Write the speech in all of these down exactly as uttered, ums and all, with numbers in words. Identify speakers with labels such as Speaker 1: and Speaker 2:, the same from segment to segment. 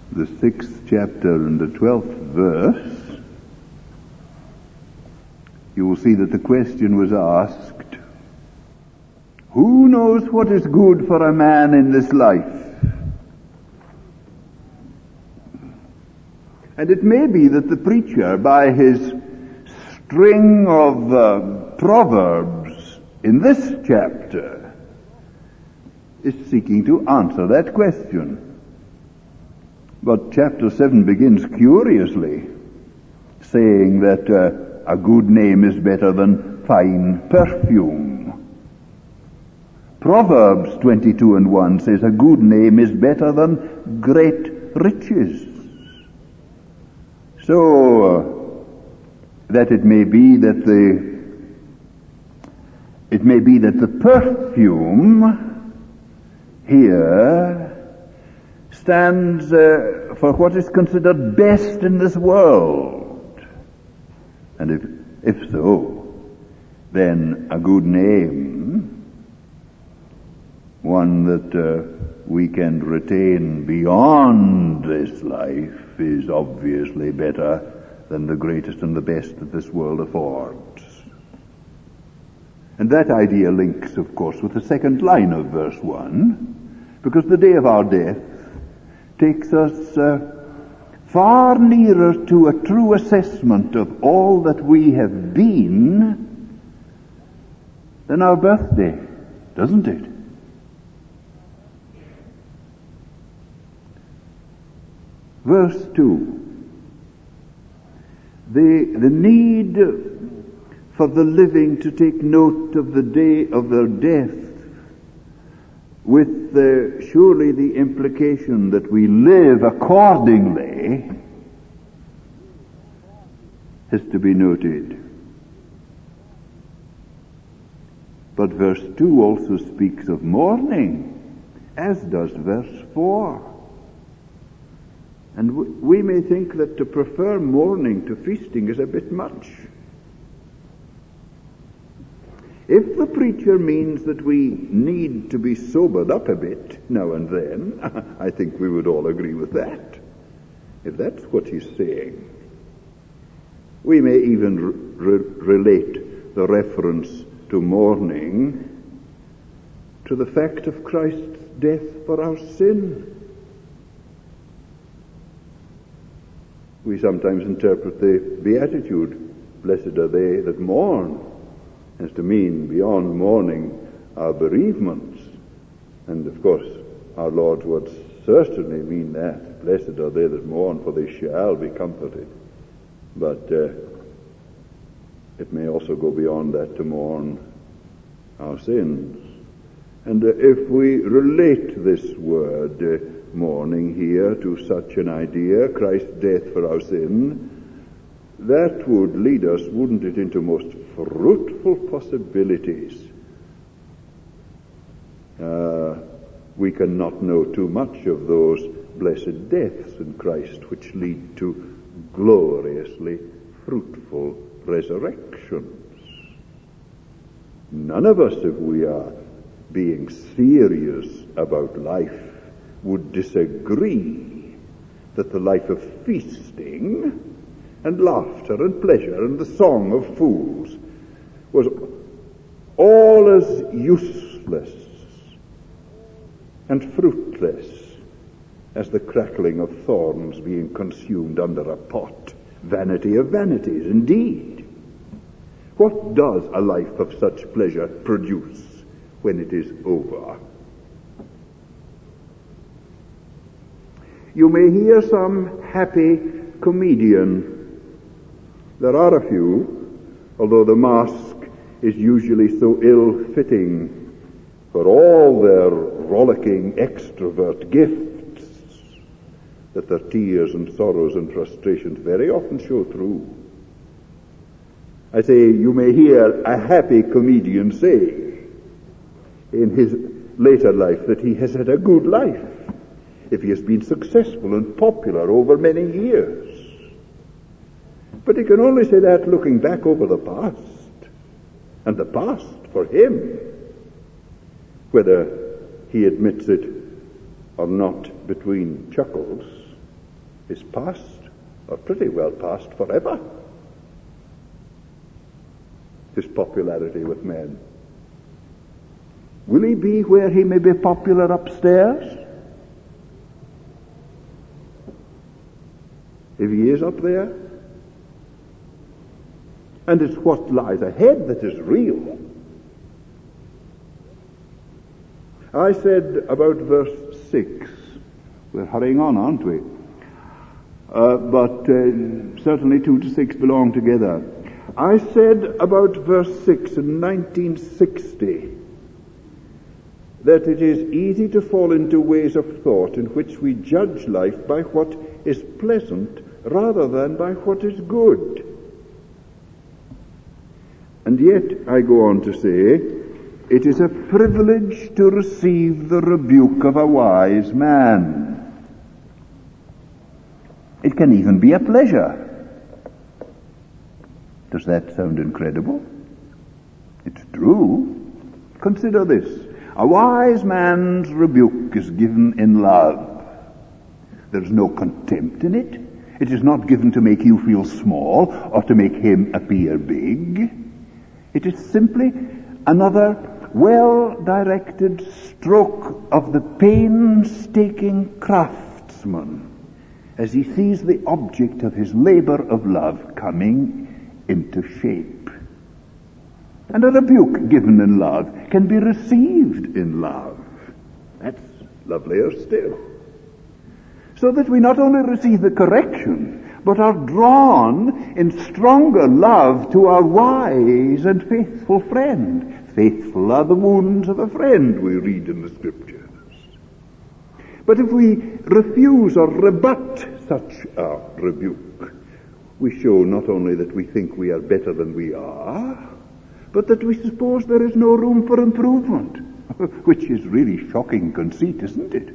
Speaker 1: the sixth chapter and the twelfth verse, you will see that the question was asked, who knows what is good for a man in this life? And it may be that the preacher, by his string of uh, proverbs in this chapter, is seeking to answer that question. But chapter seven begins curiously, saying that uh, a good name is better than fine perfume. Proverbs twenty-two and one says a good name is better than great riches. So, uh, that it may be that the, it may be that the perfume here stands uh, for what is considered best in this world. And if, if so, then a good name, one that uh, we can retain beyond this life, is obviously better than the greatest and the best that this world affords. And that idea links, of course, with the second line of verse one, because the day of our death takes us uh, far nearer to a true assessment of all that we have been than our birthday, doesn't it? Verse two, the, the need for the living to take note of the day of their death, with the, surely the implication that we live accordingly, has to be noted. But verse two also speaks of mourning, as does verse four. And we may think that to prefer mourning to feasting is a bit much. If the preacher means that we need to be sobered up a bit now and then, I think we would all agree with that. If that's what he's saying. We may even re- relate the reference to mourning to the fact of Christ's death for our sin. We sometimes interpret the Beatitude, blessed are they that mourn, as to mean beyond mourning our bereavements. And of course, our Lord's words certainly mean that. Blessed are they that mourn, for they shall be comforted. But uh, it may also go beyond that to mourn our sins. And uh, if we relate this word, uh, mourning here, to such an idea, Christ's death for our sin, that would lead us, wouldn't it, into most fruitful possibilities. Uh, we cannot know too much of those blessed deaths in Christ which lead to gloriously fruitful resurrections. None of us, if we are being serious about life, would disagree that the life of feasting and laughter and pleasure and the song of fools was all as useless and fruitless as the crackling of thorns being consumed under a pot. Vanity of vanities, indeed. What does a life of such pleasure produce when it is over? You may hear some happy comedian. There are a few, although the mask is usually so ill-fitting for all their rollicking extrovert gifts that their tears and sorrows and frustrations very often show through. I say, you may hear a happy comedian say in his later life that he has had a good life, if he has been successful and popular over many years. But he can only say that looking back over the past. And the past, for him, whether he admits it or not between chuckles, is past, or pretty well past forever. His popularity with men. Will he be where he may be popular upstairs? If he is up there? And it's what lies ahead that is real. I said about verse six, we're hurrying on, aren't we? Uh, but uh, certainly two to six belong together. I said about verse six in nineteen sixty that it is easy to fall into ways of thought in which we judge life by what is pleasant rather than by what is good. And yet, I go on to say, it is a privilege to receive the rebuke of a wise man. It can even be a pleasure. Does that sound incredible? It's true. Consider this. A wise man's rebuke is given in love. There's no contempt in it. It is not given to make you feel small or to make him appear big. It is simply another well-directed stroke of the painstaking craftsman as he sees the object of his labor of love coming into shape. And a rebuke given in love can be received in love. That's lovelier still. So that we not only receive the correction, but are drawn in stronger love to our wise and faithful friend. Faithful are the wounds of a friend, we read in the Scriptures. But if we refuse or rebut such a rebuke, we show not only that we think we are better than we are, but that we suppose there is no room for improvement, which is really shocking conceit, isn't it?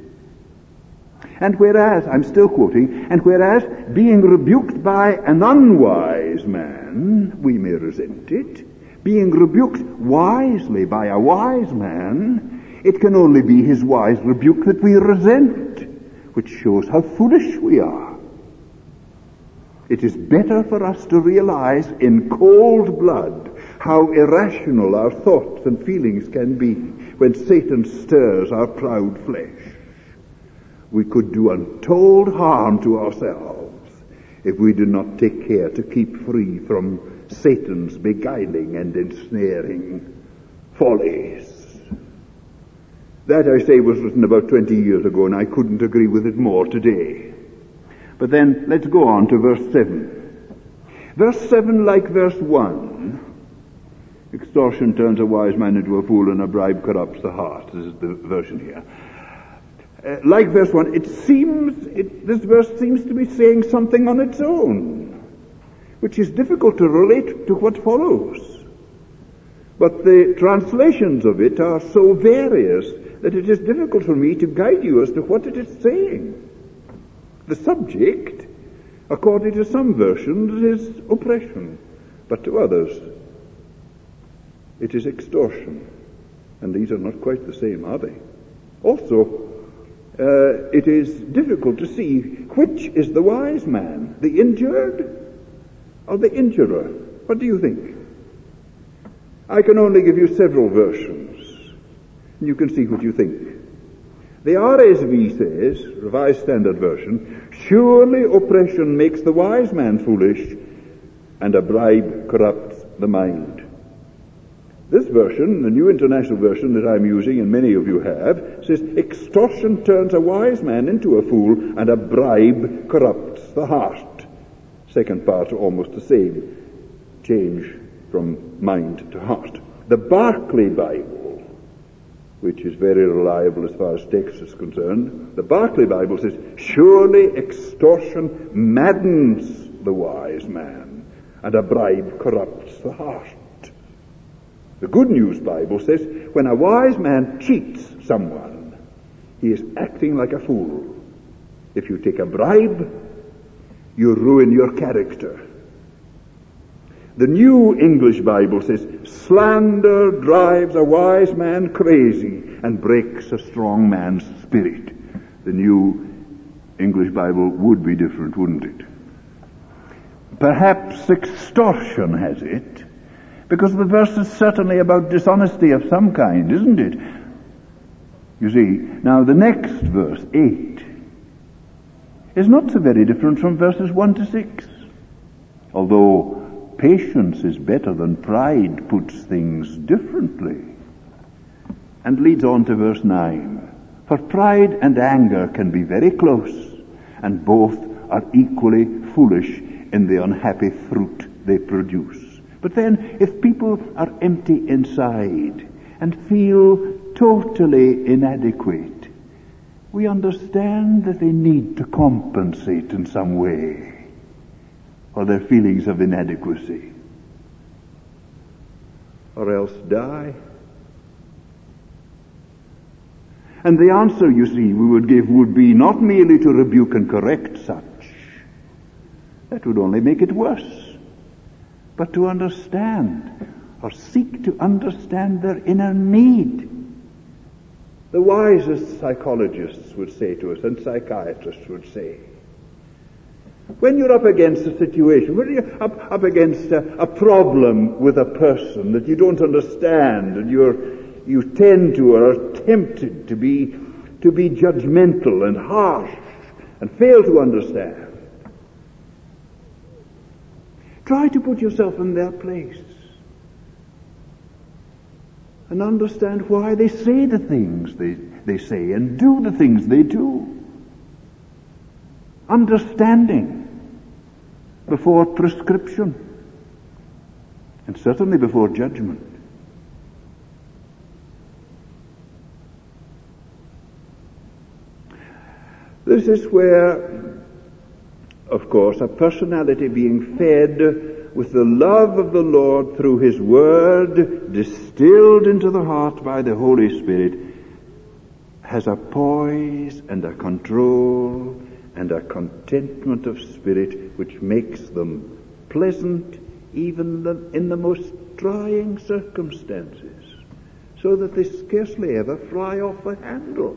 Speaker 1: And whereas, I'm still quoting, and whereas being rebuked by an unwise man, we may resent it, being rebuked wisely by a wise man, it can only be his wise rebuke that we resent, which shows how foolish we are. It is better for us to realize in cold blood how irrational our thoughts and feelings can be when Satan stirs our proud flesh. We could do untold harm to ourselves if we do not take care to keep free from Satan's beguiling and ensnaring follies. That, I say, was written about twenty years ago, and I couldn't agree with it more today. But then, let's go on to verse seven. Verse seven, like verse one, extortion turns a wise man into a fool, and a bribe corrupts the heart. This is the version here. Uh, like verse one, it seems, it, this verse seems to be saying something on its own, which is difficult to relate to what follows. But the translations of it are so various that it is difficult for me to guide you as to what it is saying. The subject, according to some versions, is oppression, but to others it is extortion. And these are not quite the same, are they? Also, uh, it is difficult to see which is the wise man, the injured or the injurer. What do you think? I can only give you several versions, and you can see what you think. The R S V says, Revised Standard Version, surely oppression makes the wise man foolish, and a bribe corrupts the mind. This version, the New International Version that I'm using, and many of you have, says, extortion turns a wise man into a fool, and a bribe corrupts the heart. Second part, almost the same. Change from mind to heart. The Barclay Bible, which is very reliable as far as text is concerned, the Barclay Bible says, surely extortion maddens the wise man, and a bribe corrupts the heart. The Good News Bible says, when a wise man cheats someone, he is acting like a fool. If you take a bribe, you ruin your character. The New English Bible says, slander drives a wise man crazy and breaks a strong man's spirit. The New English Bible would be different, wouldn't it? Perhaps extortion has it, because the verse is certainly about dishonesty of some kind, isn't it? You see, now the next verse, eight, is not so very different from verses one to six. Although patience is better than pride, puts things differently. And leads on to verse nine. For pride and anger can be very close, and both are equally foolish in the unhappy fruit they produce. But then, if people are empty inside and feel totally inadequate, we understand that they need to compensate in some way for their feelings of inadequacy, or else die. And the answer, you see, we would give would be not merely to rebuke and correct such. That would only make it worse. But to understand, or seek to understand their inner need. The wisest psychologists would say to us, and psychiatrists would say, when you're up against a situation, when you're up, up against a, a problem with a person that you don't understand, and you're, you tend to or are tempted to be, to be judgmental and harsh and fail to understand, try to put yourself in their place and understand why they say the things they, they say and do the things they do. Understanding before prescription, and certainly before judgment. This is where, of course, a personality being fed with the love of the Lord through His Word, distilled into the heart by the Holy Spirit, has a poise and a control and a contentment of spirit which makes them pleasant even in the most trying circumstances, so that they scarcely ever fly off the handle.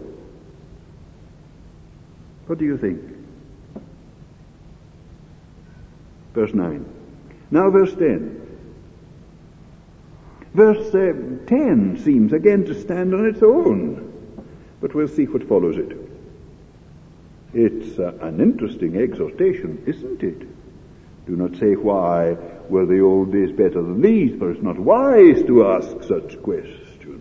Speaker 1: What do you think? Verse nine. Now verse ten. Verse uh, ten seems again to stand on its own, but we'll see what follows it. It's uh, an interesting exhortation, isn't it? Do not say, why were the old days better than these, for it's not wise to ask such questions.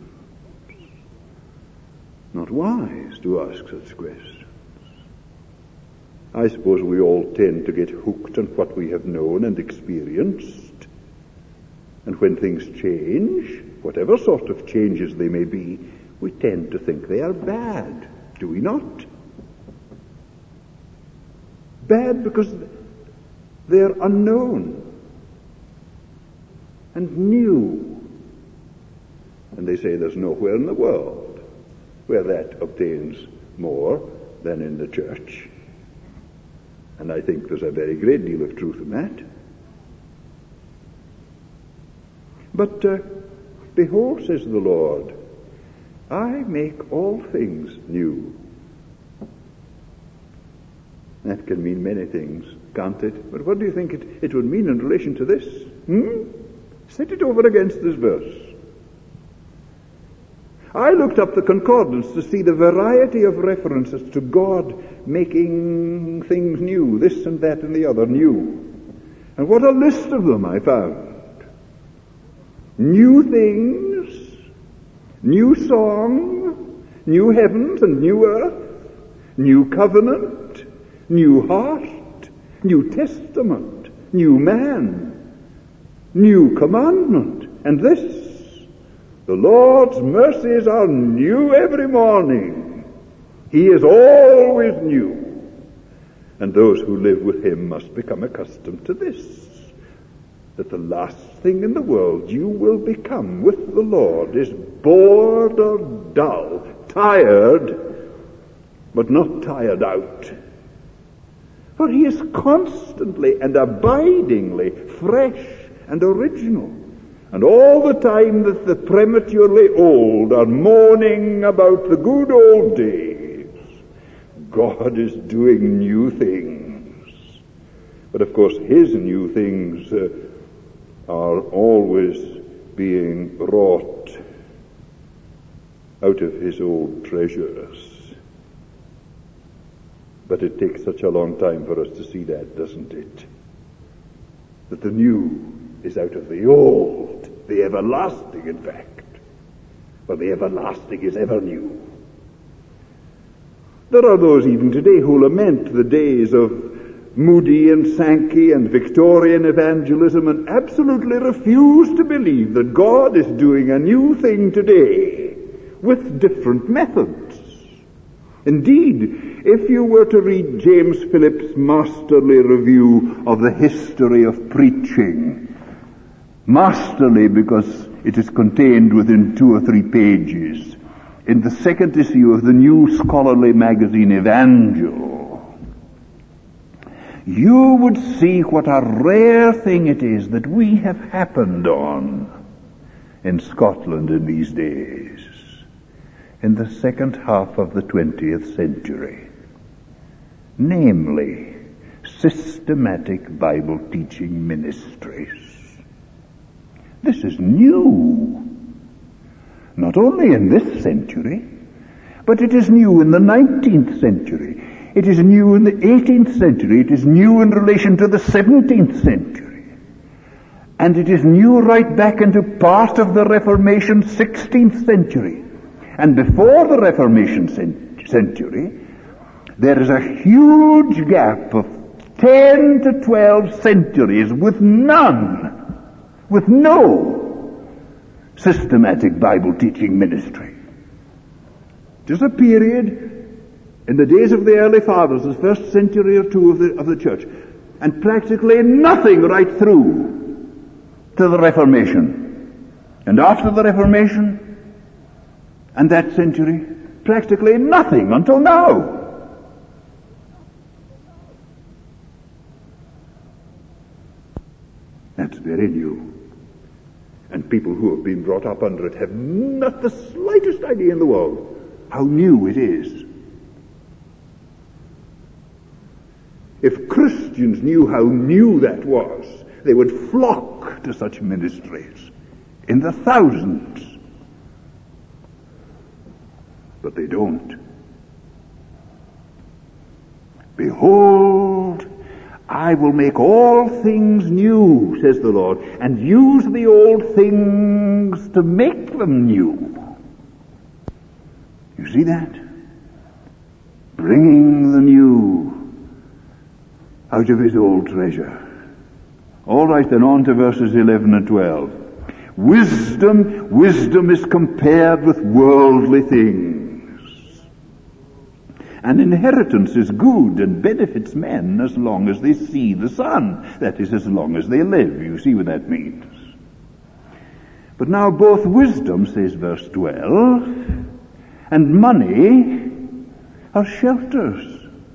Speaker 1: Not wise to ask such questions. I suppose we all tend to get hooked on what we have known and experienced. And when things change, whatever sort of changes they may be, we tend to think they are bad, do we not? Bad because they're unknown and new. And they say there's nowhere in the world where that obtains more than in the church. And I think there's a very great deal of truth in that. But, uh, behold, says the Lord, I make all things new. That can mean many things, can't it? But what do you think it, it would mean in relation to this? Hmm? Set it over against this verse. I looked up the concordance to see the variety of references to God making things new, this and that and the other new. And what a list of them I found. New things, new song, new heavens and new earth, new covenant, new heart, new testament, new man, new commandment. And this, the Lord's mercies are new every morning. He is always new. And those who live with Him must become accustomed to this, that the last thing in the world you will become with the Lord is bored or dull, tired, but not tired out. For He is constantly and abidingly fresh and original. And all the time that the prematurely old are moaning about the good old days, God is doing new things. But of course, his new things uh, are always being wrought out of his old treasures. But it takes such a long time for us to see that, doesn't it? That the new is out of the old, the everlasting, in fact. For the everlasting is ever new. There are those even today who lament the days of Moody and Sankey and Victorian evangelism and absolutely refuse to believe that God is doing a new thing today with different methods. Indeed, if you were to read James Phillips' masterly review of the history of preaching, masterly because it is contained within two or three pages, in the second issue of the new scholarly magazine Evangel, you would see what a rare thing it is that we have happened on in Scotland in these days, in the second half of the twentieth century. Namely, systematic Bible teaching ministries. This is new. Not only in this century, but it is new in the nineteenth century. It is new in the eighteenth century. It is new in relation to the seventeenth century. And it is new right back into part of the Reformation sixteenth century. And before the Reformation century, there is a huge gap of ten to twelve centuries with none, with no systematic Bible teaching ministry. Just a period in the days of the early fathers, the first century or two of the, of the church, and practically nothing right through to the Reformation. And after the Reformation, and that century, practically nothing until now. That's very new. And people who have been brought up under it have not the slightest idea in the world how new it is. If Christians knew how new that was, they would flock to such ministries in the thousands. But they don't. Behold, I will make all things new, says the Lord, and use the old things to make them new. You see that? Bringing the new out of his old treasure. All right, then on to verses eleven and twelve. Wisdom, wisdom is compared with worldly things. An inheritance is good and benefits men as long as they see the sun. That is, as long as they live. You see what that means. But now both wisdom, says verse twelve, and money are shelters.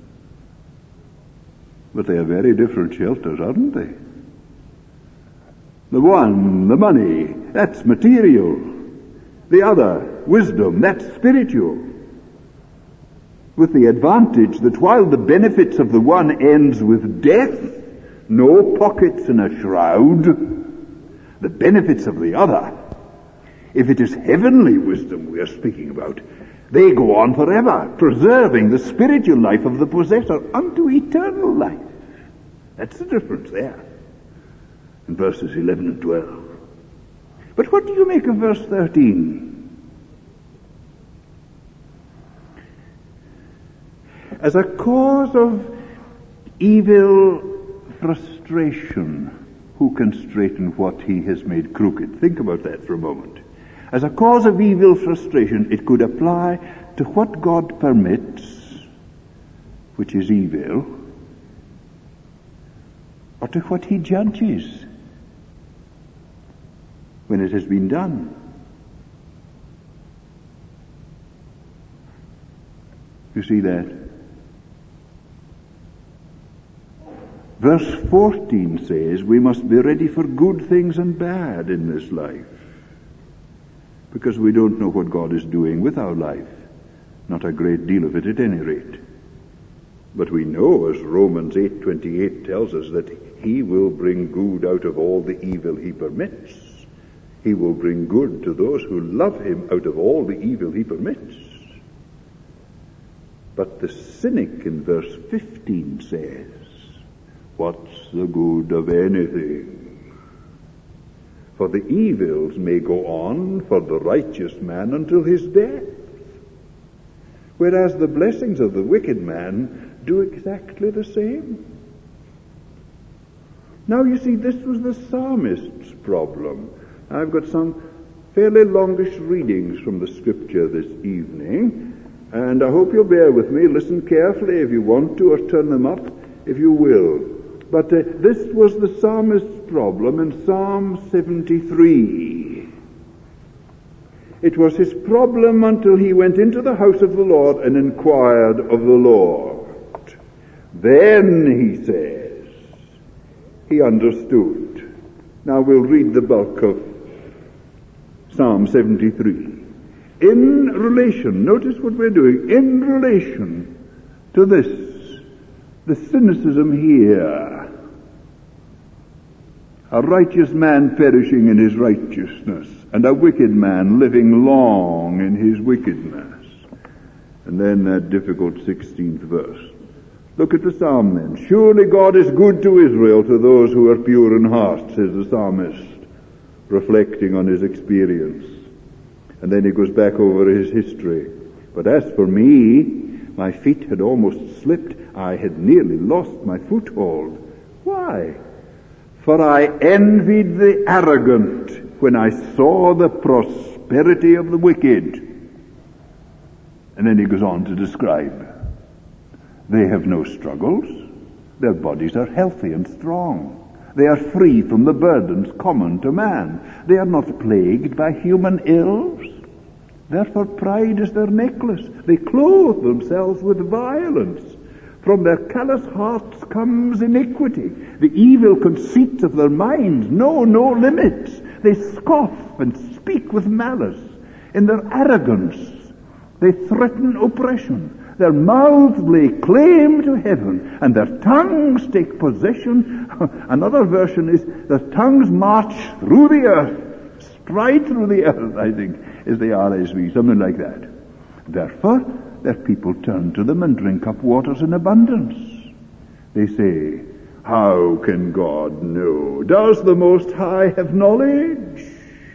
Speaker 1: But they are very different shelters, aren't they? The one, the money, that's material. The other, wisdom, that's spiritual. With the advantage that while the benefits of the one ends with death, no pockets in a shroud, the benefits of the other, if it is heavenly wisdom we are speaking about, they go on forever, preserving the spiritual life of the possessor unto eternal life. That's the difference there in verses eleven and twelve. But what do you make of verse thirteen? As a cause of evil frustration, who can straighten what he has made crooked? Think about that for a moment. As a cause of evil frustration, it could apply to what God permits, which is evil, or to what he judges when it has been done. You see that? Verse fourteen says we must be ready for good things and bad in this life, because we don't know what God is doing with our life. Not a great deal of it at any rate. But we know, as Romans eight twenty-eight tells us, that he will bring good out of all the evil he permits. He will bring good to those who love him out of all the evil he permits. But the cynic in verse fifteen says, what's the good of anything? For the evils may go on for the righteous man until his death, whereas the blessings of the wicked man do exactly the same. Now you see, this was the psalmist's problem. I've got some fairly longish readings from the scripture this evening, and I hope you'll bear with me. Listen carefully if you want to, or turn them up if you will. But uh, this was the psalmist's problem in Psalm seventy-three. It was his problem until he went into the house of the Lord and inquired of the Lord. Then, he says, he understood. Now we'll read the bulk of Psalm seventy-three. In relation, notice what we're doing, in relation to this, the cynicism here. A righteous man perishing in his righteousness, and a wicked man living long in his wickedness. And then that difficult sixteenth verse. Look at the psalm then. Surely God is good to Israel, to those who are pure in heart, says the psalmist, reflecting on his experience. And then he goes back over his history. But as for me, my feet had almost slipped. I had nearly lost my foothold. Why? For I envied the arrogant when I saw the prosperity of the wicked. And then he goes on to describe. They have no struggles. Their bodies are healthy and strong. They are free from the burdens common to man. They are not plagued by human ills. Therefore pride is their necklace. They clothe themselves with violence. From their callous hearts comes iniquity. The evil conceits of their minds know no limits. They scoff and speak with malice. In their arrogance, they threaten oppression. Their mouths lay claim to heaven, and their tongues take possession. Another version is, their tongues march through the earth, stride through the earth, I think, is the R S V, something like that. Therefore, their people turn to them and drink up waters in abundance. They say, how can God know? Does the Most High have knowledge?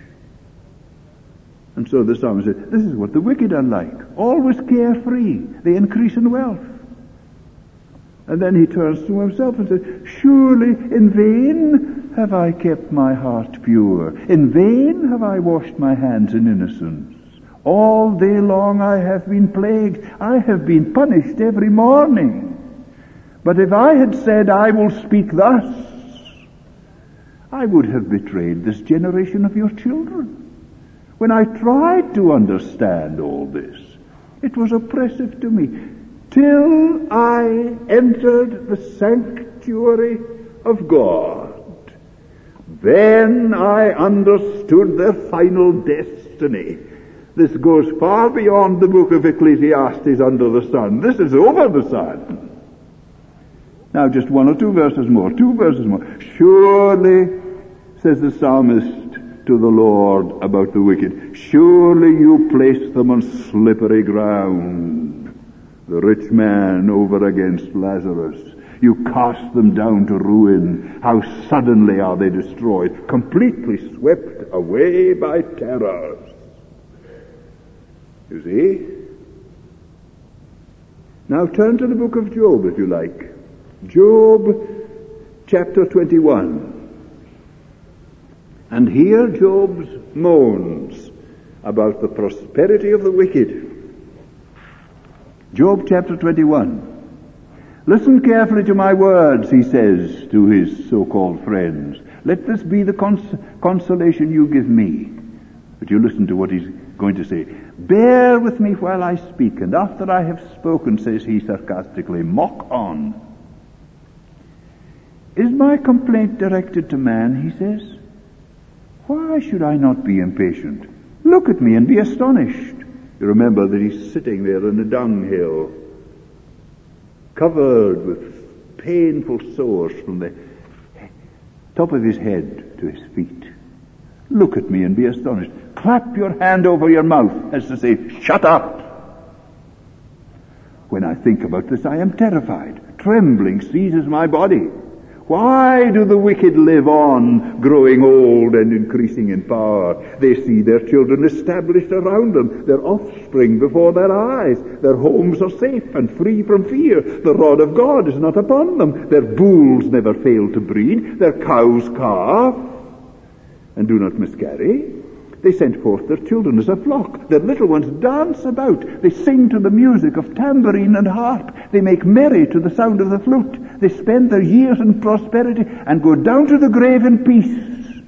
Speaker 1: And so the psalmist said, this is what the wicked are like. Always carefree. They increase in wealth. And then he turns to himself and says, surely in vain have I kept my heart pure. In vain have I washed my hands in innocence. All day long I have been plagued. I have been punished every morning. But if I had said, I will speak thus, I would have betrayed this generation of your children. When I tried to understand all this, it was oppressive to me, till I entered the sanctuary of God. Then I understood their final destiny. This goes far beyond the book of Ecclesiastes under the sun. This is over the sun. Now just one or two verses more, two verses more. Surely, says the psalmist to the Lord about the wicked, surely you place them on slippery ground. The rich man over against Lazarus. You cast them down to ruin. How suddenly are they destroyed, completely swept away by terrors. You see? Now turn to the book of Job, if you like. Job chapter twenty-one. And here Job moans about the prosperity of the wicked. Job chapter twenty-one. Listen carefully to my words, he says to his so-called friends. Let this be the cons- consolation you give me. But you listen to what he's going to say. Bear with me while I speak, and after I have spoken, says he sarcastically, mock on. Is my complaint directed to man, he says? Why should I not be impatient? Look at me and be astonished. You remember that he's sitting there in a dunghill.
Speaker 2: covered with painful sores from the top of his head to his feet. Look at me and be astonished. Clap your hand over your mouth as to say, shut up. When I think about this, I am terrified. Trembling seizes my body. Why do the wicked live on, growing old and increasing in power? They see their children established around them, their offspring before their eyes. Their homes are safe and free from fear. The rod of God is not upon them. Their bulls never fail to breed. Their cows calve and do not miscarry. They send forth their children as a flock. Their little ones dance about. They sing to the music of tambourine and harp. They make merry to the sound of the flute. They spend their years in prosperity and go down to the grave in peace.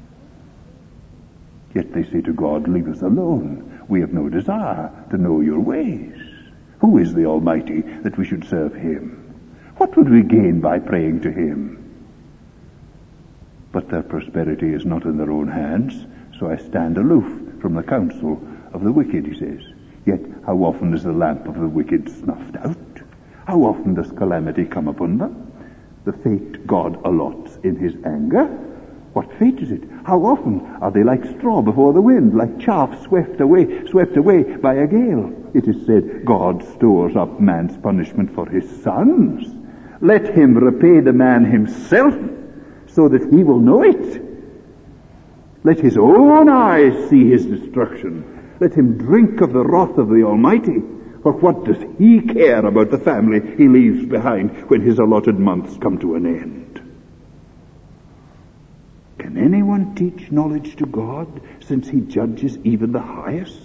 Speaker 2: Yet they say to God, leave us alone. We have no desire to know your ways. Who is the Almighty that we should serve him? What would we gain by praying to him? But their prosperity is not in their own hands. So I stand aloof from the counsel of the wicked, he says. Yet how often is the lamp of the wicked snuffed out? How often does calamity come upon them? The fate God allots in his anger. What fate is it? How often are they like straw before the wind, like chaff swept away, swept away by a gale? It is said, God stores up man's punishment for his sons. Let him repay the man himself, so that he will know it. Let his own eyes see his destruction. Let him drink of the wrath of the Almighty. For what does he care about the family he leaves behind when his allotted months come to an end? Can anyone teach knowledge to God, since he judges even the highest?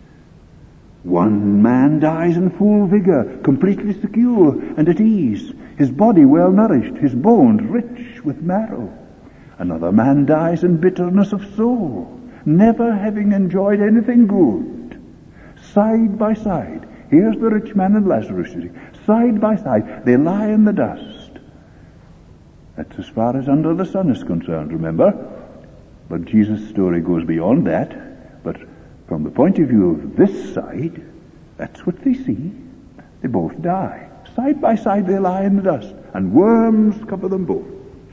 Speaker 2: One man dies in full vigor, completely secure and at ease, his body well nourished, his bones rich with marrow. Another man dies in bitterness of soul, never having enjoyed anything good. Side by side, here's the rich man and Lazarus, side by side, they lie in the dust. That's as far as under the sun is concerned, remember? But Jesus' story goes beyond that. But from the point of view of this side, that's what they see. They both die. Side by side they lie in the dust, and worms cover them both.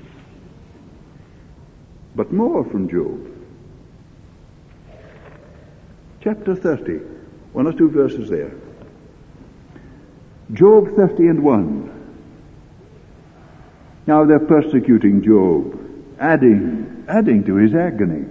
Speaker 2: But more from Job. Chapter thirty, one or two verses there. Job thirty and one. Now they're persecuting Job, adding, adding to his agony,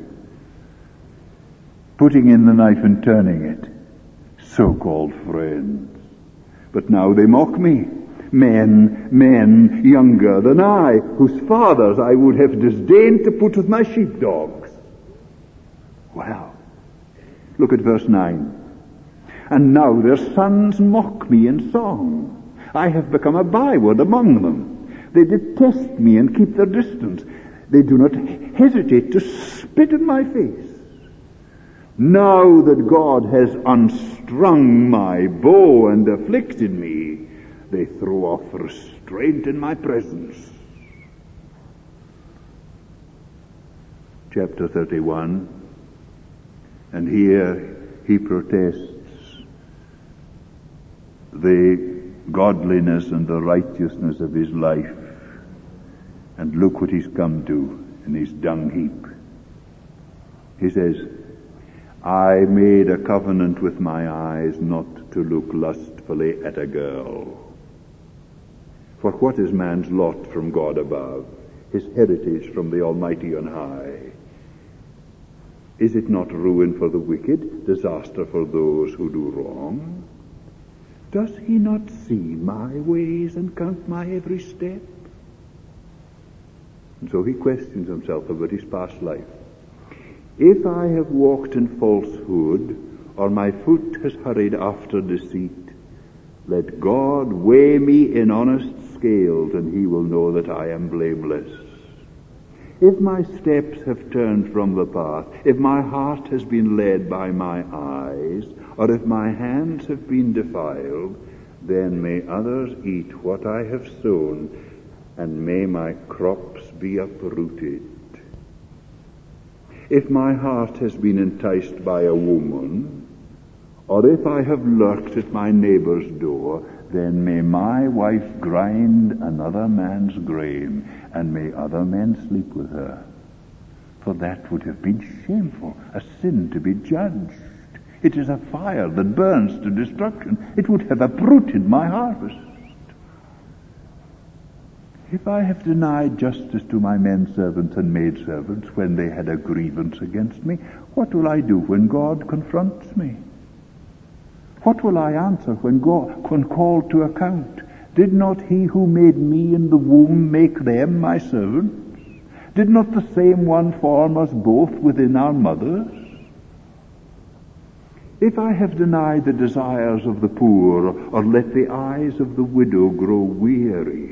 Speaker 2: putting in the knife and turning it, so-called friends. But now they mock me, men, men younger than I, whose fathers I would have disdained to put with my sheepdogs. Wow. Look at verse nine. And now their sons mock me in song. I have become a byword among them. They detest me and keep their distance. They do not hesitate to spit in my face. Now that God has unstrung my bow and afflicted me, they throw off restraint in my presence. Chapter thirty-one. And here he protests the godliness and the righteousness of his life. And look what he's come to in his dung heap. He says, I made a covenant with my eyes not to look lustfully at a girl. For what is man's lot from God above, his heritage from the Almighty on high? Is it not ruin for the wicked, disaster for those who do wrong? Does he not see my ways and count my every step? And so he questions himself about his past life. If I have walked in falsehood, or my foot has hurried after deceit, let God weigh me in honest scales, and he will know that I am blameless. If my steps have turned from the path, if my heart has been led by my eyes, or if my hands have been defiled, then may others eat what I have sown, and may my crops be uprooted. If my heart has been enticed by a woman, or if I have lurked at my neighbor's door, then may my wife grind another man's grain, and may other men sleep with her. For that would have been shameful, a sin to be judged. It is a fire that burns to destruction. It would have uprooted my harvest. If I have denied justice to my men servants and maid servants when they had a grievance against me, what will I do when God confronts me? What will I answer when, God, when called to account? Did not he who made me in the womb make them my servants? Did not the same one form us both within our mothers? If I have denied the desires of the poor, or let the eyes of the widow grow weary,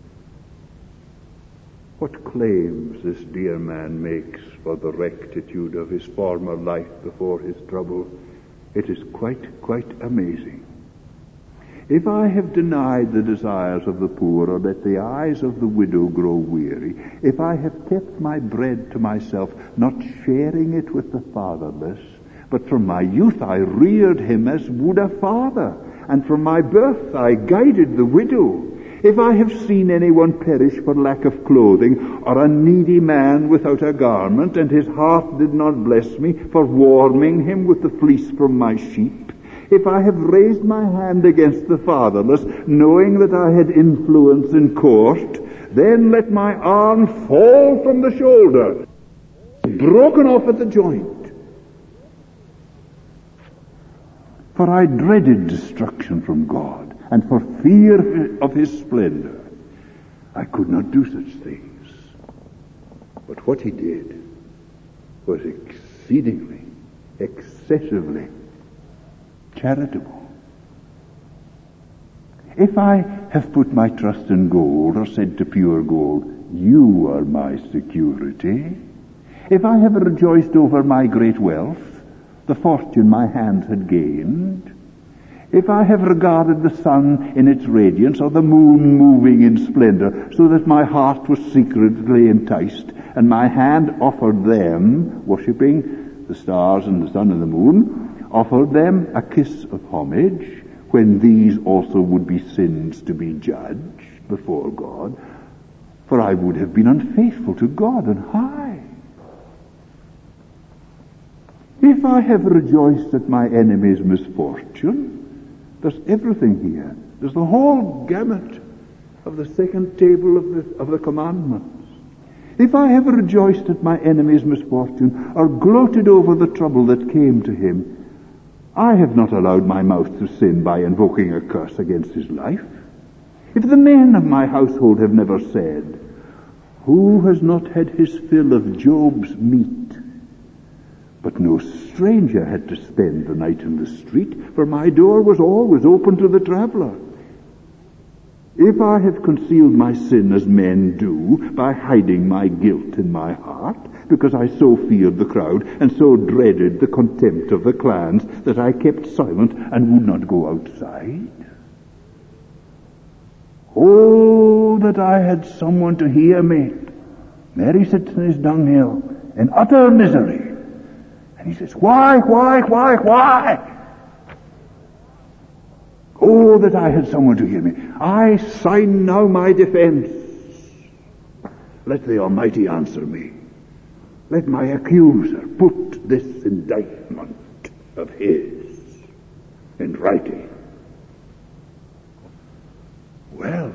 Speaker 2: what claims this dear man makes for the rectitude of his former life before his trouble, it is quite, quite amazing. If I have denied the desires of the poor, or let the eyes of the widow grow weary, if I have kept my bread to myself, not sharing it with the fatherless, but from my youth I reared him as would a father, and from my birth I guided the widow. If I have seen anyone perish for lack of clothing, or a needy man without a garment, and his heart did not bless me for warming him with the fleece from my sheep, if I have raised my hand against the fatherless, knowing that I had influence in court, then let my arm fall from the shoulder, broken off at the joint. For I dreaded destruction from God, and for fear of his splendor, I could not do such things. But what he did was exceedingly, excessively charitable. If I have put my trust in gold, or said to pure gold, you are my security, if I have rejoiced over my great wealth, the fortune my hands had gained, if I have regarded the sun in its radiance, or the moon moving in splendor, so that my heart was secretly enticed, and my hand offered them, worshipping the stars and the sun and the moon, offered them a kiss of homage, when these also would be sins to be judged before God, for I would have been unfaithful to God on high. If I have rejoiced at my enemy's misfortune, there's everything here. There's the whole gamut of the second table of the, of the commandments. If I have rejoiced at my enemy's misfortune, or gloated over the trouble that came to him, I have not allowed my mouth to sin by invoking a curse against his life. If the men of my household have never said, who has not had his fill of Job's meat? But no stranger had to spend the night in the street, for my door was always open to the traveler. If I have concealed my sin as men do, by hiding my guilt in my heart, because I so feared the crowd, and so dreaded the contempt of the clans, that I kept silent and would not go outside, oh, that I had someone to hear me. There he sits in his dunghill, in utter misery. And he says, why, why, why, why? Oh, that I had someone to hear me. I sign now my defense. Let the Almighty answer me. Let my accuser put this indictment of his in writing. Well,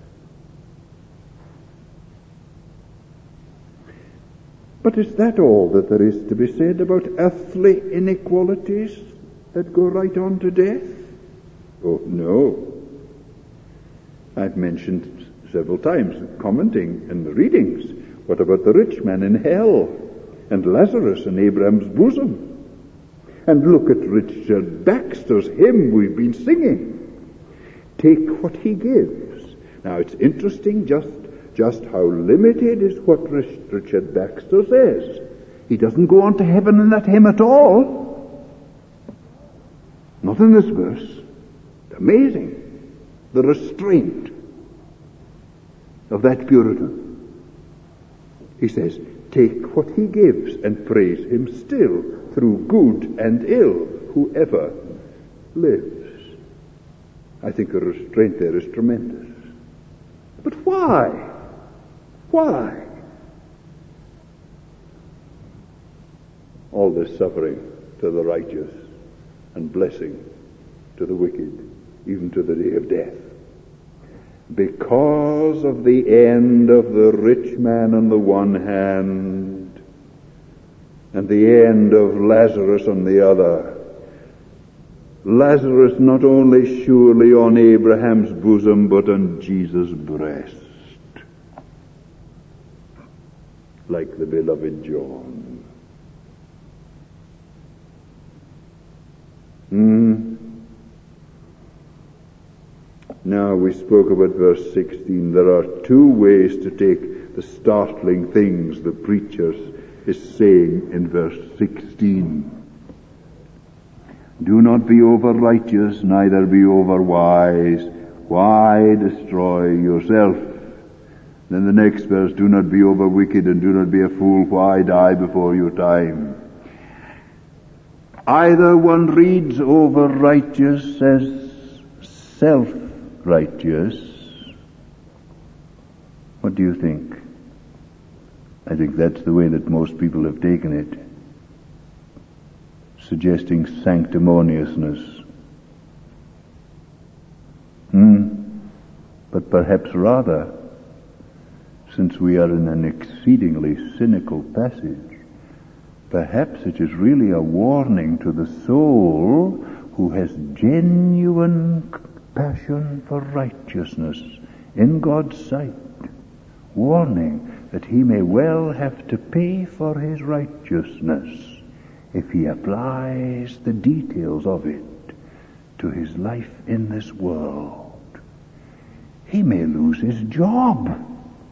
Speaker 2: but is that all that there is to be said about earthly inequalities that go right on to death? Oh, no. I've mentioned several times, commenting in the readings, what about the rich man in hell, and Lazarus in Abraham's bosom? And look at Richard Baxter's hymn we've been singing. Take what he gives. Now, it's interesting just Just how limited is what Richard Baxter says. He doesn't go on to heaven in that hymn at all. Not in this verse. Amazing. The restraint of that Puritan. He says, take what he gives and praise him still through good and ill, whoever lives.
Speaker 1: I think a restraint there is tremendous. But why? Why? All this suffering to the righteous and blessing to the wicked, even to the day of death. Because of the end of the rich man on the one hand, and the end of Lazarus on the other. Lazarus not only surely on Abraham's bosom, but on Jesus' breast, like the beloved John. Hmm. Now we spoke about verse sixteen. There are two ways to take the startling things the preacher is saying in verse sixteen. Do not be over righteous, neither be over wise. Why destroy yourself? Then the next verse, do not be over wicked and do not be a fool. Why die before your time? Either one reads over righteous as self-righteous. What do you think? I think that's the way that most people have taken it, suggesting sanctimoniousness. Hmm. But perhaps rather, since we are in an exceedingly cynical passage, perhaps it is really a warning to the soul who has genuine passion for righteousness in God's sight, warning that he may well have to pay for his righteousness if he applies the details of it to his life in this world. He may lose his job.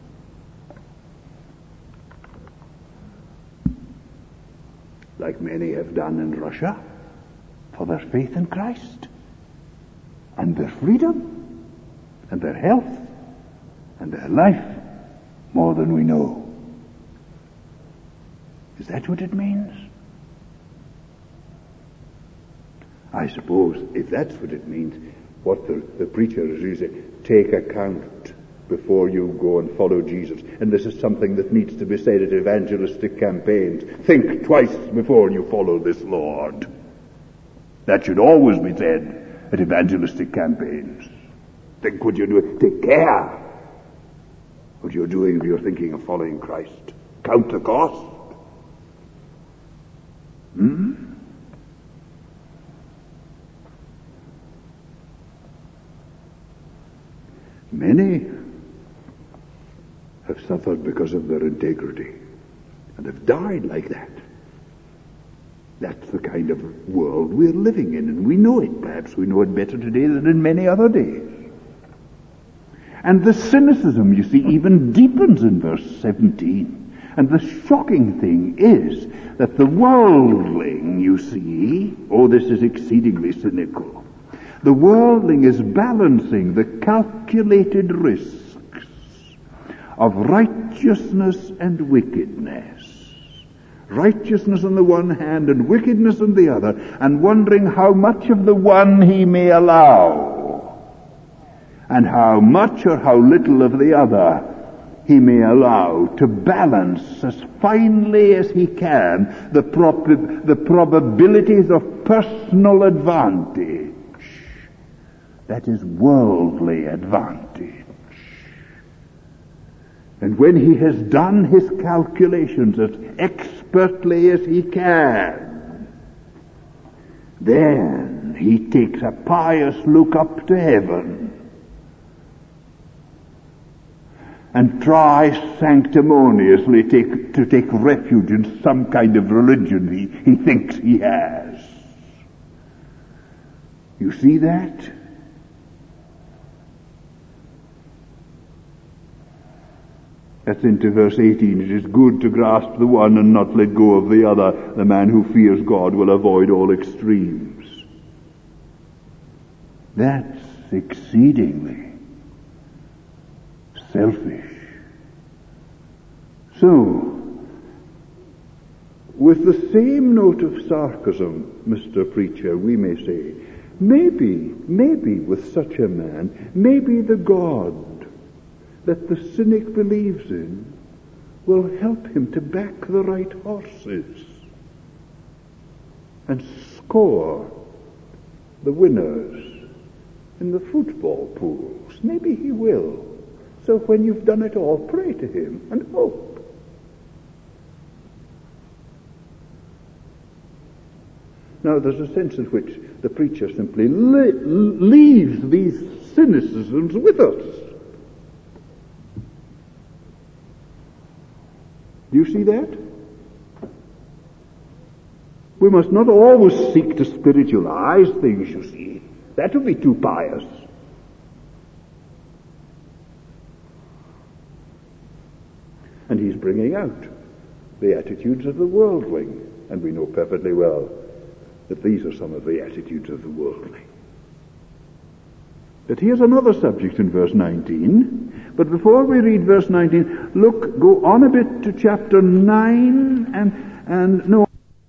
Speaker 1: Like many have done in Russia, for their faith in Christ, and their freedom, and their health, and their life, more than we know. Is that what it means? I suppose if that's what it means, what the, the preacher is using, take account before you go and follow Jesus. And this is something that needs to be said at evangelistic campaigns. Think twice before you follow this Lord. That should always be said at evangelistic campaigns. Think what you're doing. Take care what you're doing if you're thinking of following Christ. Count the cost. Hmm? Many have suffered because of their integrity and have died like that. That's the kind of world we're living in, and we know it. Perhaps we know it better today than in many other days. And the cynicism, you see, even deepens in verse seventeen. And the shocking thing is that the worldling, you see, oh, this is exceedingly cynical. The worldling is balancing the calculated risks of righteousness and wickedness. Righteousness on the one hand and wickedness on the other, and wondering how much of the one he may allow, and how much or how little of the other he may allow, to balance as finely as he can the, prob- the probabilities of personal advantage. That is worldly advantage. And when he has done his calculations as expertly as he can, then he takes a pious look up to heaven and tries sanctimoniously take, to take refuge in some kind of religion he, he thinks he has. You see that? That's into verse eighteen. It is good to grasp the one and not let go of the other. The man who fears God will avoid all extremes. That's exceedingly selfish. So, with the same note of sarcasm, Mister Preacher, we may say, Maybe, maybe with such a man, maybe the God that the cynic believes in will help him to back the right horses and score the winners in the football pools. Maybe he will. So when you've done it all, pray to him and hope. Now, there's a sense in which the preacher simply le- leaves these cynicisms with us. Do you see that? We must not always seek to spiritualize things, you see. That would be too pious. And he's bringing out the attitudes of the worldling. And we know perfectly well that these are some of the attitudes of the worldling. But here's another subject in verse nineteen. But before we read verse nineteen, look, go on a bit to chapter nine and, and no.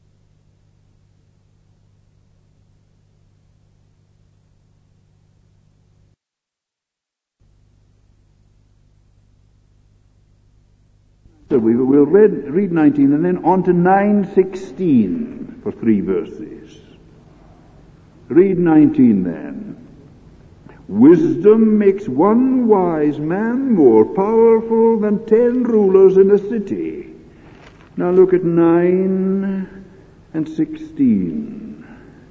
Speaker 1: So we will read, read nineteen and then on to nine sixteen for three verses. Read nineteen then. Wisdom makes one wise man more powerful than ten rulers in a city. Now look at nine and sixteen.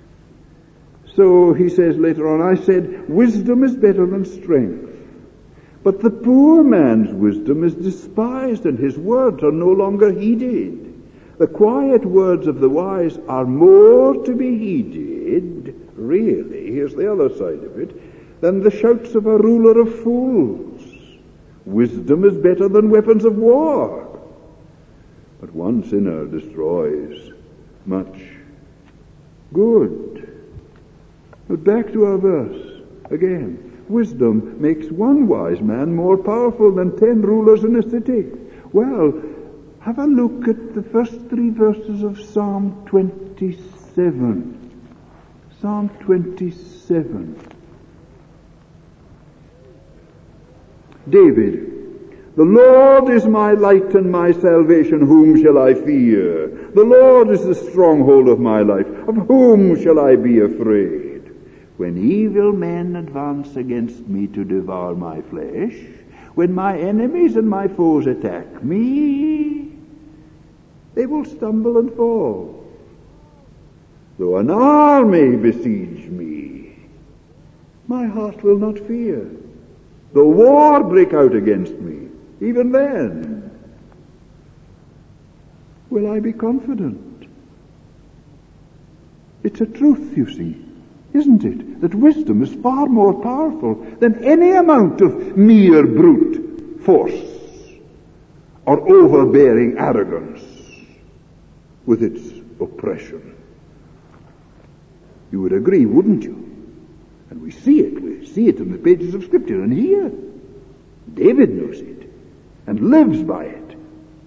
Speaker 1: So he says later on, I said, wisdom is better than strength. But the poor man's wisdom is despised, and his words are no longer heeded. The quiet words of the wise are more to be heeded, really, here's the other side of it, than the shouts of a ruler of fools. Wisdom is better than weapons of war. But one sinner destroys much good. But back to our verse again. Wisdom makes one wise man more powerful than ten rulers in a city. Well, have a look at the first three verses of Psalm twenty-seven. Psalm twenty-seven. David, the Lord is my light and my salvation, whom shall I fear? The Lord is the stronghold of my life, of whom shall I be afraid? When evil men advance against me to devour my flesh, when my enemies and my foes attack me, they will stumble and fall. Though an army besiege me, my heart will not fear. Though war break out against me, even then will I be confident. It's a truth, you see. Isn't it? That wisdom is far more powerful than any amount of mere brute force or overbearing arrogance with its oppression. You would agree, wouldn't you? And we see it. We see it in the pages of Scripture. And here, David knows it and lives by it.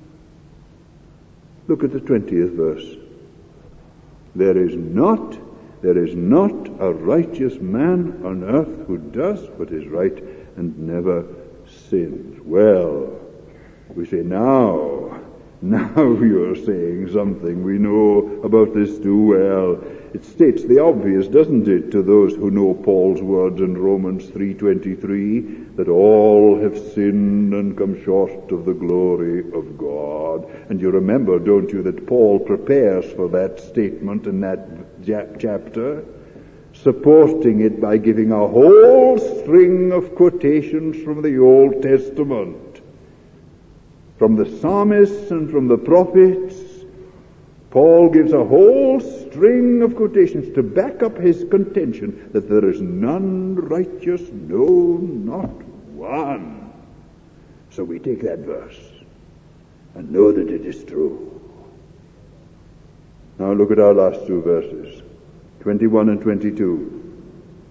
Speaker 1: Look at the twentieth verse. There is not There is not a righteous man on earth who does what is right and never sins. Well, we say, now, now you're saying something. We know about this too well. It states the obvious, doesn't it, to those who know Paul's words in Romans three twenty-three, that all have sinned and come short of the glory of God. And you remember, don't you, that Paul prepares for that statement in that chapter, supporting it by giving a whole string of quotations from the Old Testament. From the psalmists and from the prophets, Paul gives a whole string of quotations to back up his contention that there is none righteous, no, not one. So we take that verse and know that it is true. Now look at our last two verses, twenty-one and twenty-two.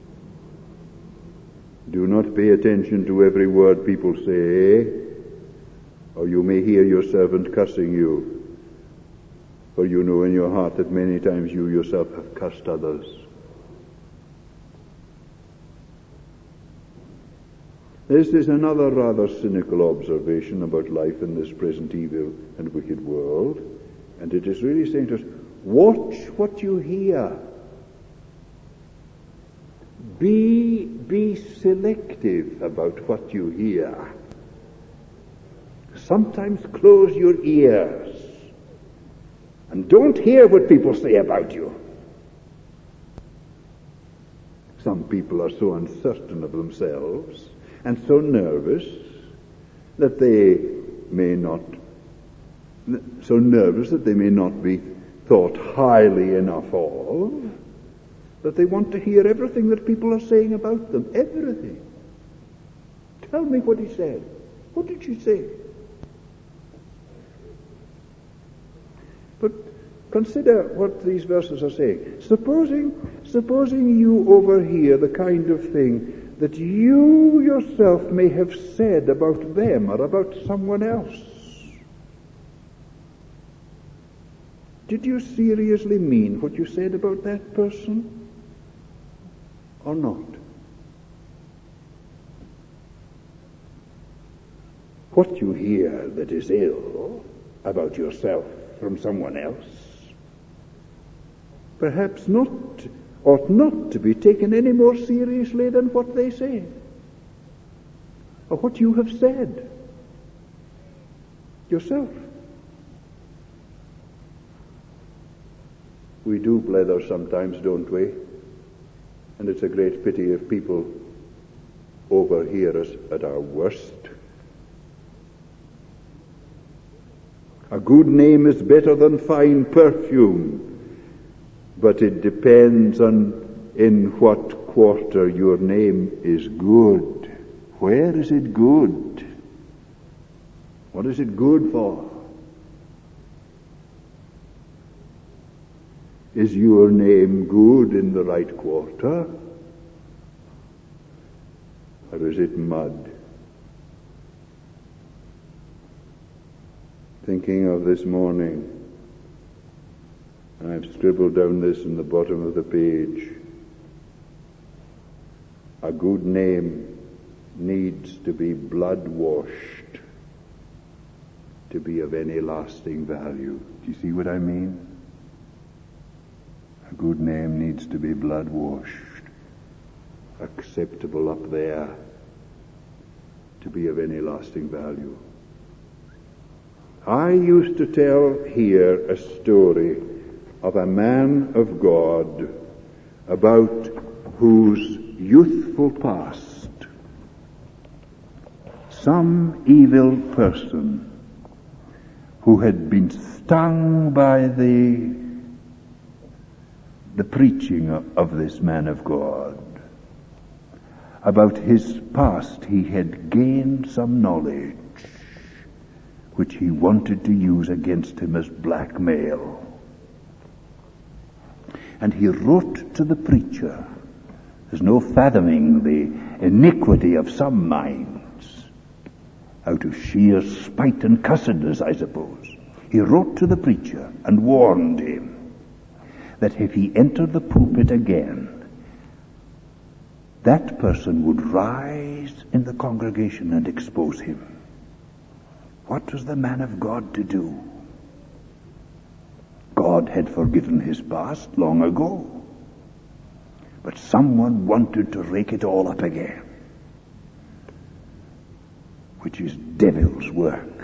Speaker 1: Do not pay attention to every word people say, or you may hear your servant cursing you. For you know in your heart that many times you yourself have cursed others. This is another rather cynical observation about life in this present evil and wicked world, and it is really saying to us, watch what you hear. Be, be selective about what you hear. Sometimes close your ears and don't hear what people say about you. Some people are so uncertain of themselves and so nervous that they may not, so nervous that they may not be thought highly enough of, that they want to hear everything that people are saying about them. Everything. Tell me what he said. What did she say? But consider what these verses are saying. Supposing, supposing you overhear the kind of thing that you yourself may have said about them or about someone else. Did you seriously mean what you said about that person or not? What you hear that is ill about yourself from someone else perhaps not ought not to be taken any more seriously than what they say or what you have said yourself. We do blether sometimes, don't we? And it's a great pity if people overhear us at our worst. A good name is better than fine perfume, but it depends on in what quarter your name is good. Where is it good? What is it good for? Is your name good in the right quarter? Or is it mud? Thinking of this morning, I've scribbled down this in the bottom of the page. A good name needs to be blood-washed to be of any lasting value. Do you see what I mean? A good name needs to be blood-washed, acceptable up there, to be of any lasting value. I used to tell here a story of a man of God about whose youthful past some evil person who had been stung by the the preaching of, of this man of God. About his past he had gained some knowledge which he wanted to use against him as blackmail. And he wrote to the preacher. There's no fathoming the iniquity of some minds, out of sheer spite and cussedness, I suppose. He wrote to the preacher and warned him that if he entered the pulpit again, that person would rise in the congregation and expose him. What was the man of God to do? God had forgiven his past long ago, but someone wanted to rake it all up again, which is devil's work.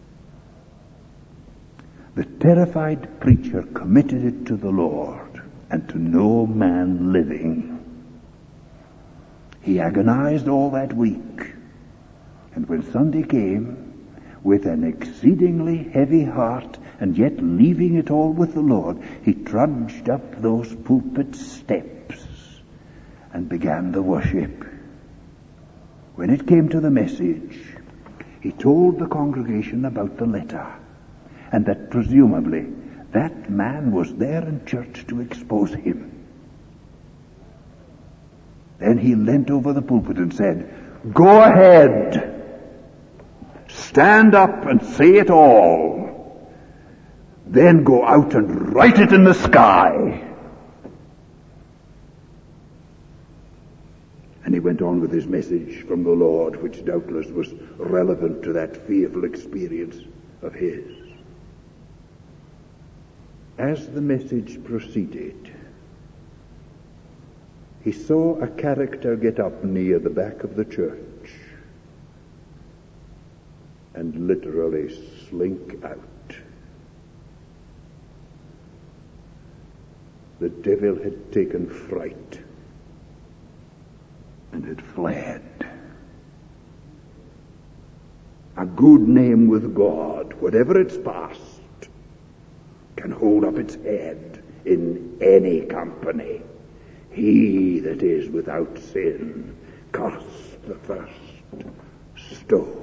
Speaker 1: The terrified preacher committed it to the Lord and to no man living. He agonized all that week, and when Sunday came, with an exceedingly heavy heart, and yet leaving it all with the Lord, he trudged up those pulpit steps and began the worship. When it came to the message, he told the congregation about the letter, and that presumably that man was there in church to expose him. Then he leant over the pulpit and said, "Go ahead. Stand up and say it all. Then go out and write it in the sky." And he went on with his message from the Lord, which doubtless was relevant to that fearful experience of his. As the message proceeded, he saw a character get up near the back of the church and literally slink out. The devil had taken fright and had fled. A good name with God, whatever its past, can hold up its head in any company. He that is without sin, cast the first stone.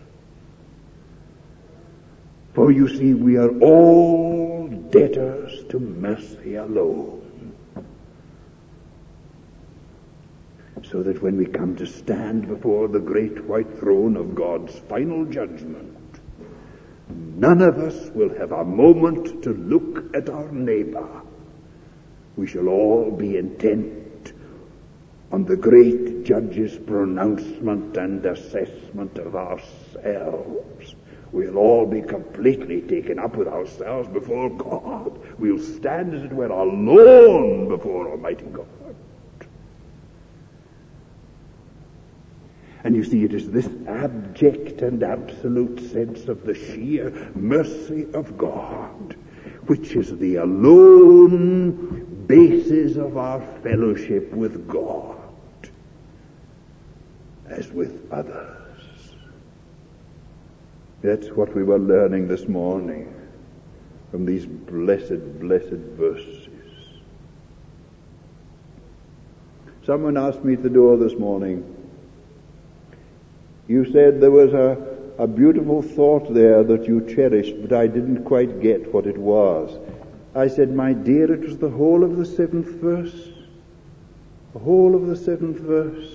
Speaker 1: For you see, we are all debtors to mercy alone. So that when we come to stand before the great white throne of God's final judgment, none of us will have a moment to look at our neighbor. We shall all be intent on the great judge's pronouncement and assessment of ourselves. We'll all be completely taken up with ourselves before God. We'll stand, as it were, alone before Almighty God. And you see, it is this abject and absolute sense of the sheer mercy of God which is the alone basis of our fellowship with God, as with others. That's what we were learning this morning from these blessed, blessed verses. Someone asked me at the door this morning, you said there was a, a beautiful thought there that you cherished, but I didn't quite get what it was. I said, my dear, it was the whole of the seventh verse. The whole of the seventh verse.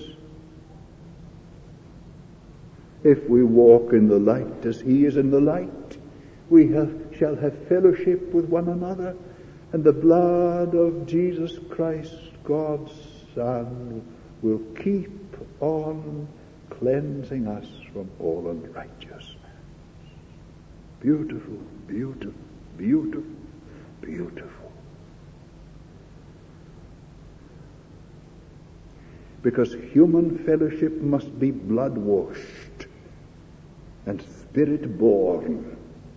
Speaker 1: If we walk in the light as he is in the light, we have, shall have fellowship with one another, and the blood of Jesus Christ, God's Son, will keep on cleansing us from all unrighteousness. Beautiful, beautiful, beautiful, beautiful. Because human fellowship must be blood-washed and spirit-born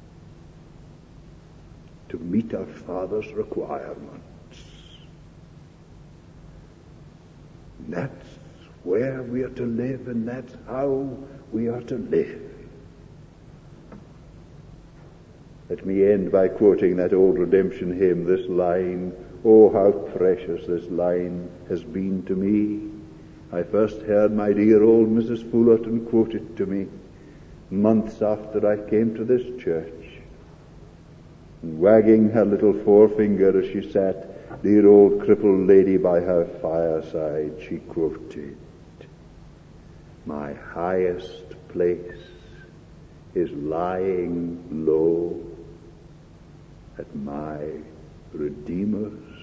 Speaker 1: to meet our Father's requirements. That's where we are to live, and that's how we are to live. Let me end by quoting that old redemption hymn, this line, oh, how precious this line has been to me. I first heard my dear old Missus Fullerton quote it to me months after I came to this church. And wagging her little forefinger as she sat, dear old crippled lady by her fireside, she quoted, my highest place is lying low at my Redeemer's